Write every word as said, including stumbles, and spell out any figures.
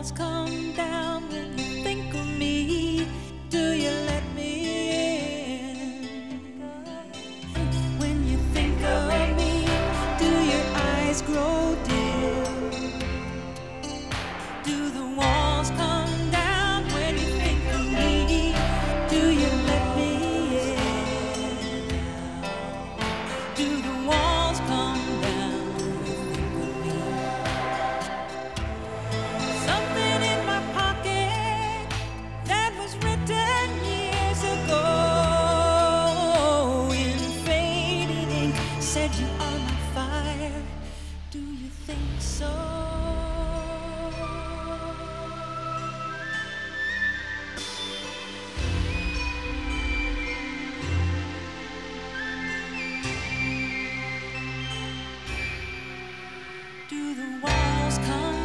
walls come down when you think of me? Do you let me in? When you think of me, do your eyes grow dim? Do the walls come down when you think of me? Do you let me in? Do the walls come down when you think of me? Something in my pocket that was written years ago in fading ink said you are my fire. Do you think so? Do the walls come